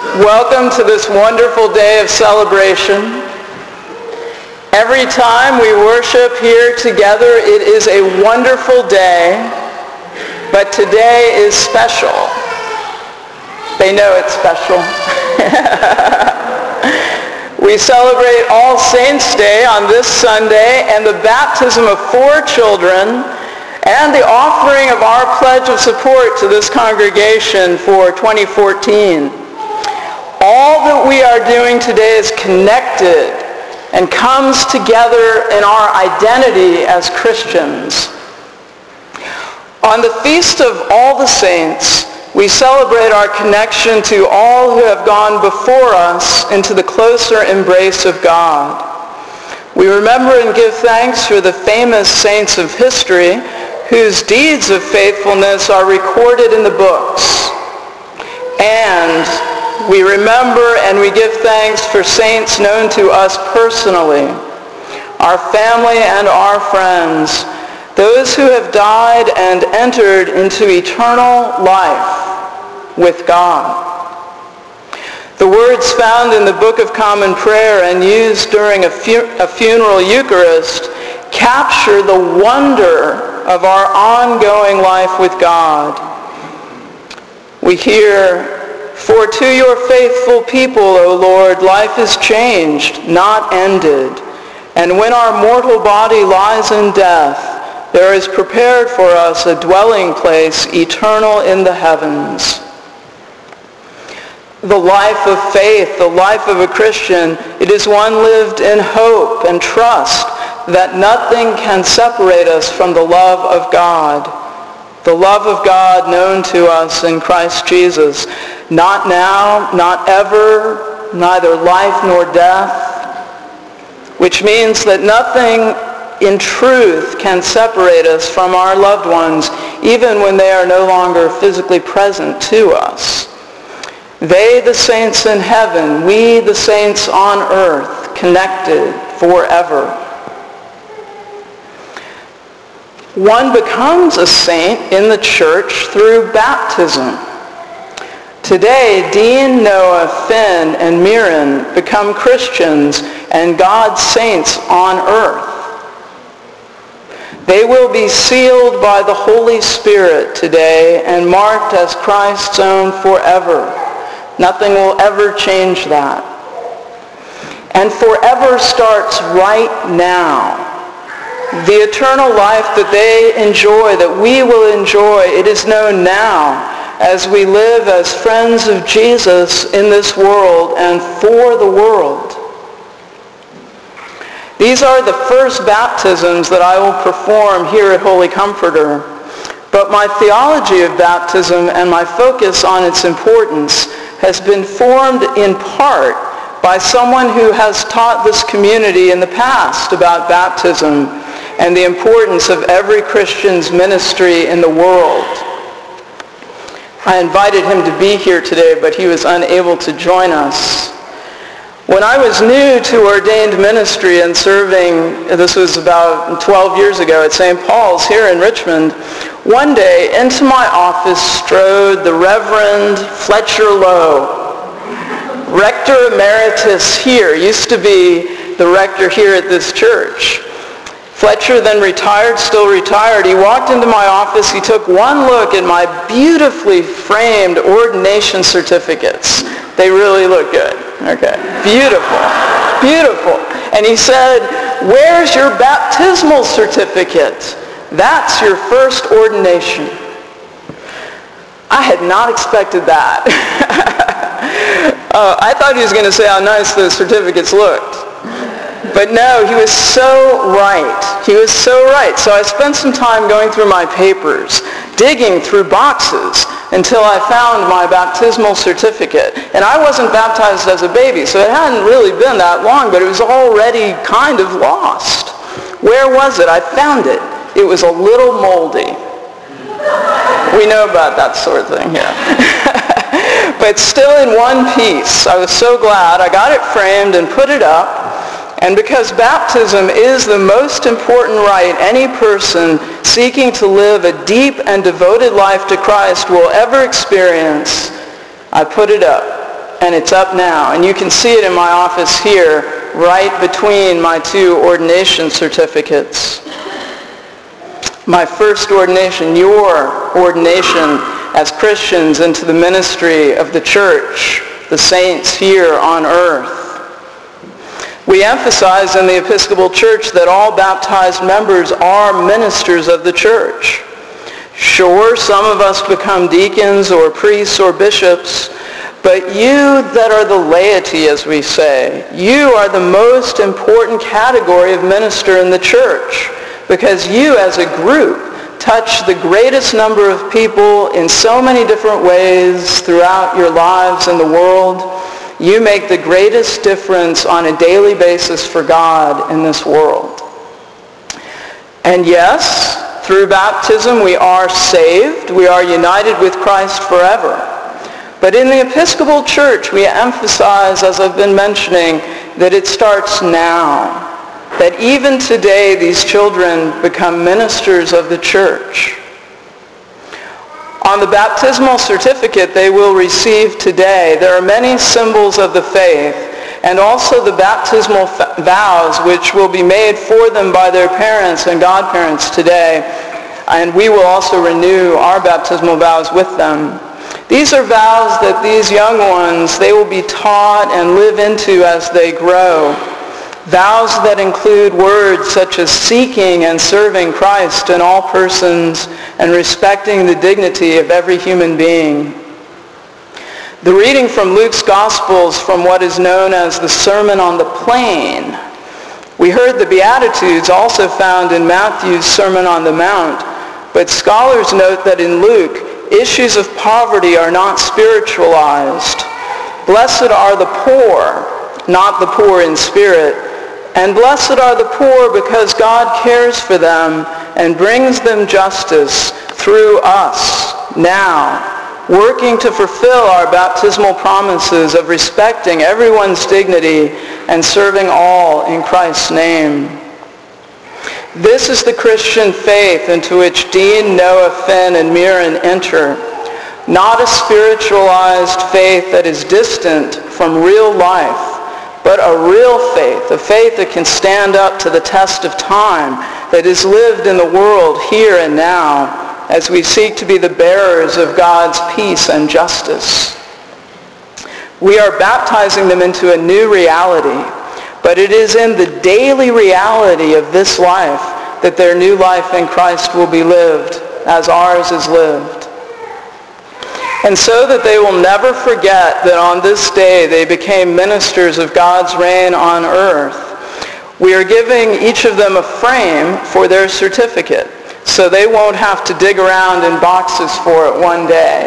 Welcome to this wonderful day of celebration. Every time we worship here together, it is a wonderful day, but today is special. They know it's special. We celebrate All Saints' Day on this Sunday and the baptism of 4 children and the offering of our pledge of support to this congregation for 2014. All that we are doing today is connected and comes together in our identity as Christians. On the Feast of All the Saints, we celebrate our connection to all who have gone before us into the closer embrace of God. We remember and give thanks for the famous saints of history whose deeds of faithfulness are recorded in the books. And we remember and we give thanks for saints known to us personally, our family and our friends, those who have died and entered into eternal life with God. The words found in the Book of Common Prayer and used during a funeral Eucharist capture the wonder of our ongoing life with God. We hear, "For to your faithful people, O Lord, life is changed, not ended. And when our mortal body lies in death, there is prepared for us a dwelling place eternal in the heavens." The life of faith, the life of a Christian, it is one lived in hope and trust that nothing can separate us from the love of God. The love of God known to us in Christ Jesus. Not now, not ever, neither life nor death, which means that nothing in truth can separate us from our loved ones, even when they are no longer physically present to us. They, the saints in heaven, we, the saints on earth, connected forever. One becomes a saint in the church through baptism. Today, Dean, Noah, Finn, and Mirren become Christians and God's saints on earth. They will be sealed by the Holy Spirit today and marked as Christ's own forever. Nothing will ever change that. And forever starts right now. The eternal life that they enjoy, that we will enjoy, it is known now as we live as friends of Jesus in this world and for the world. These are the first baptisms that I will perform here at Holy Comforter. But my theology of baptism and my focus on its importance has been formed in part by someone who has taught this community in the past about baptism and the importance of every Christian's ministry in the world. I invited him to be here today, but he was unable to join us. When I was new to ordained ministry and serving, this was about 12 years ago at St. Paul's here in Richmond, one day into my office strode the Reverend Fletcher Lowe, Rector Emeritus here, used to be the rector here at this church. Fletcher then retired, still retired. He walked into my office. He took one look at my beautifully framed ordination certificates. They really look good. Okay. Beautiful. Beautiful. And he said, "Where's your baptismal certificate? That's your first ordination." I had not expected that. I thought he was going to say how nice those certificates looked. But no, he was so right. He was so right. So I spent some time going through my papers, digging through boxes until I found my baptismal certificate. And I wasn't baptized as a baby, so it hadn't really been that long, but it was already kind of lost. Where was it? I found it. It was a little moldy. We know about that sort of thing here. But still in one piece. I was so glad. I got it framed and put it up. And because baptism is the most important rite any person seeking to live a deep and devoted life to Christ will ever experience, I put it up. and it's up now. And you can see it in my office here, right between my two ordination certificates. My first ordination, your ordination as Christians into the ministry of the church, the saints here on earth. We emphasize in the Episcopal Church that all baptized members are ministers of the church. Sure, some of us become deacons or priests or bishops, but you that are the laity, as we say, you are the most important category of minister in the church, because you as a group touch the greatest number of people in so many different ways throughout your lives in the world. You make the greatest difference on a daily basis for God in this world. And yes, through baptism we are saved. We are united with Christ forever. But in the Episcopal Church we emphasize, as I've been mentioning, that it starts now. That even today these children become ministers of the church. On the baptismal certificate they will receive today, there are many symbols of the faith, and also the baptismal vows which will be made for them by their parents and godparents today, and we will also renew our baptismal vows with them. These are vows that these young ones, they will be taught and live into as they grow. Vows that include words such as seeking and serving Christ in all persons and respecting the dignity of every human being. The reading from Luke's Gospels from what is known as the Sermon on the Plain. We heard the Beatitudes also found in Matthew's Sermon on the Mount, but scholars note that in Luke, issues of poverty are not spiritualized. Blessed are the poor, not the poor in spirit, and blessed are the poor because God cares for them and brings them justice through us now, working to fulfill our baptismal promises of respecting everyone's dignity and serving all in Christ's name. This is the Christian faith into which Dean, Noah, Finn, and Mirren enter. Not a spiritualized faith that is distant from real life, but a real faith, a faith that can stand up to the test of time, that is lived in the world here and now as we seek to be the bearers of God's peace and justice. We are baptizing them into a new reality, but it is in the daily reality of this life that their new life in Christ will be lived as ours is lived. And so that they will never forget that on this day they became ministers of God's reign on earth, we are giving each of them a frame for their certificate, so they won't have to dig around in boxes for it one day.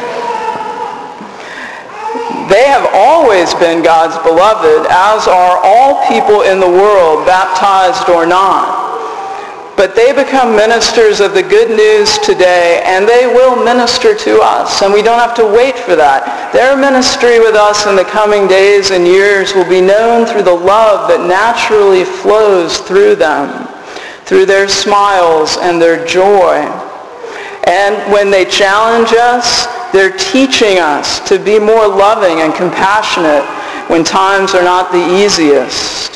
They have always been God's beloved, as are all people in the world, baptized or not. But they become ministers of the good news today, and they will minister to us, and we don't have to wait for that. Their ministry with us in the coming days and years will be known through the love that naturally flows through them, through their smiles and their joy. And when they challenge us, they're teaching us to be more loving and compassionate when times are not the easiest.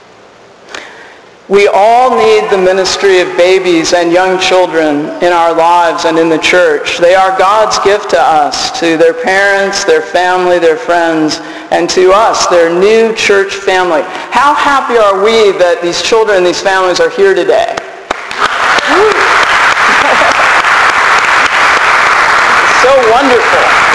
We all need the ministry of babies and young children in our lives and in the church. They are God's gift to us, to their parents, their family, their friends, and to us, their new church family. How happy are we that these children and these families are here today? So wonderful.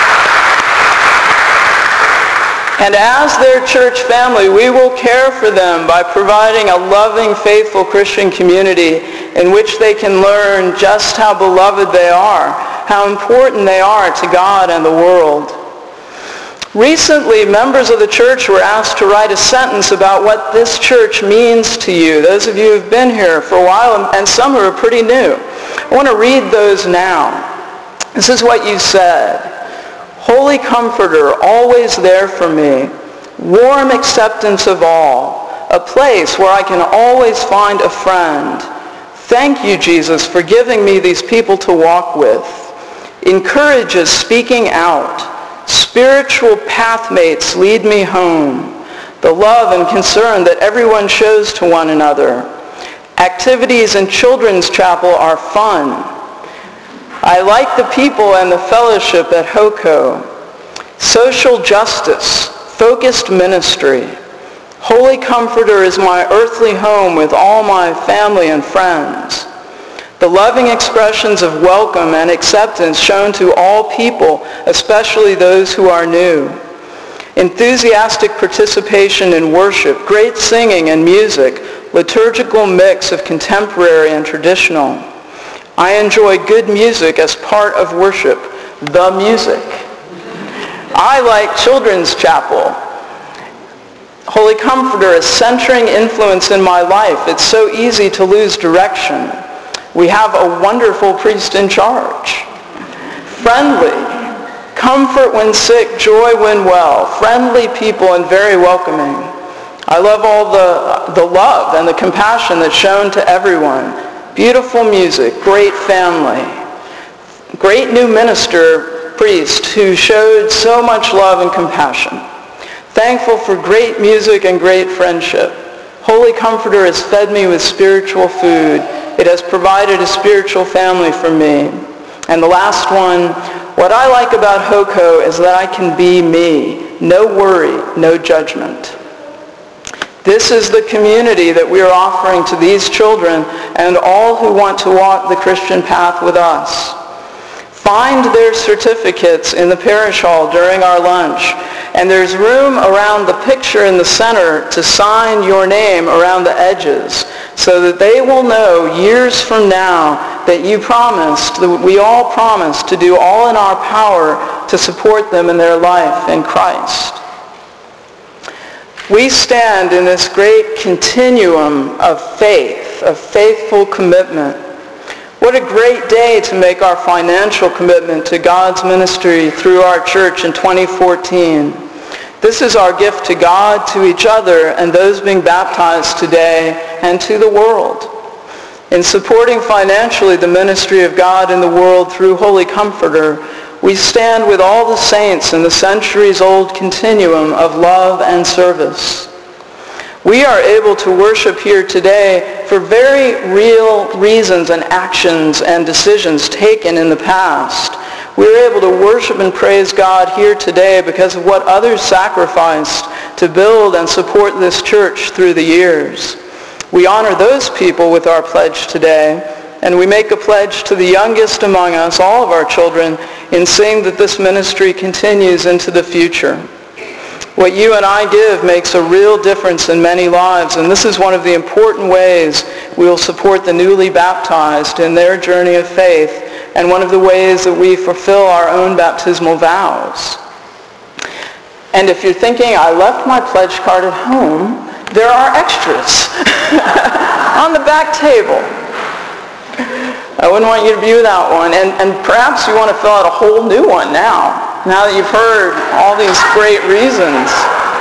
And as their church family, we will care for them by providing a loving, faithful Christian community in which they can learn just how beloved they are, how important they are to God and the world. Recently, members of the church were asked to write a sentence about what this church means to you. Those of you who have been here for a while, and some who are pretty new. I want to read those now. This is what you said. Holy Comforter, always there for me, warm acceptance of all, a place where I can always find a friend. Thank you, Jesus, for giving me these people to walk with. Encourages speaking out, Spiritual pathmates lead me home. The love and concern that everyone shows to one another. Activities in Children's Chapel are fun. I like the people and the fellowship at HOCO. Social justice, focused ministry. Holy Comforter is my earthly home with all my family and friends. The loving expressions of welcome and acceptance shown to all people, especially those who are new. Enthusiastic participation in worship, great singing and music, liturgical mix of contemporary and traditional. I enjoy good music as part of worship, the music. I like Children's Chapel. Holy Comforter, a centering influence in my life. It's so easy to lose direction. We have a wonderful priest in charge. Friendly, comfort when sick, joy when well. Friendly people and very welcoming. I love all the love and the compassion that's shown to everyone. Beautiful music, great family. Great new minister, priest, who showed so much love and compassion. Thankful for great music and great friendship. Holy Comforter has fed me with spiritual food. It has provided a spiritual family for me. And the last one, what I like about HOCO is that I can be me. No worry, no judgment. This is the community that we are offering to these children and all who want to walk the Christian path with us. Find their certificates in the parish hall during our lunch, and there's room around the picture in the center to sign your name around the edges so that they will know years from now that you promised, that we all promised to do all in our power to support them in their life in Christ. We stand in this great continuum of faith, of faithful commitment. What a great day to make our financial commitment to God's ministry through our church in 2014. This is our gift to God, to each other, and those being baptized today, and to the world. In supporting financially the ministry of God in the world through Holy Comforter, we stand with all the saints in the centuries-old continuum of love and service. We are able to worship here today for very real reasons and actions and decisions taken in the past. We are able to worship and praise God here today because of what others sacrificed to build and support this church through the years. We honor those people with our pledge today, and we make a pledge to the youngest among us, all of our children, in saying that this ministry continues into the future. What you and I give makes a real difference in many lives, and this is one of the important ways we will support the newly baptized in their journey of faith, and one of the ways that we fulfill our own baptismal vows. And if you're thinking, I left my pledge card at home, there are extras on the back table. I wouldn't want you to be without one, and perhaps you want to fill out a whole new one now that you've heard all these great reasons.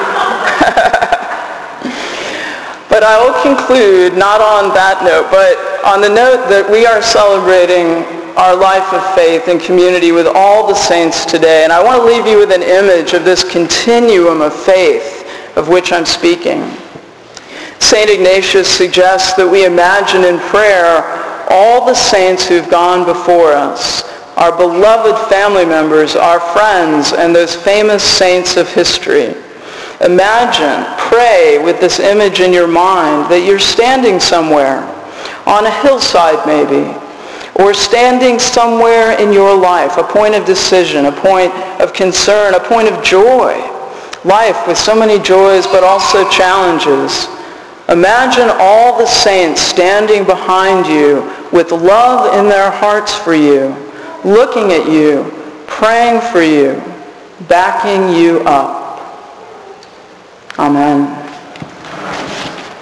But I will conclude not on that note, but on the note that we are celebrating our life of faith and community with all the saints today. And I want to leave you with an image of this continuum of faith of which I'm speaking. St. Ignatius suggests that we imagine in prayer all the saints who've gone before us, our beloved family members, our friends, and those famous saints of history. Imagine, pray with this image in your mind that you're standing somewhere, on a hillside maybe, or standing somewhere in your life, a point of decision, a point of concern, a point of joy. Life with so many joys but also challenges. Imagine all the saints standing behind you with love in their hearts for you, looking at you, praying for you, backing you up. Amen.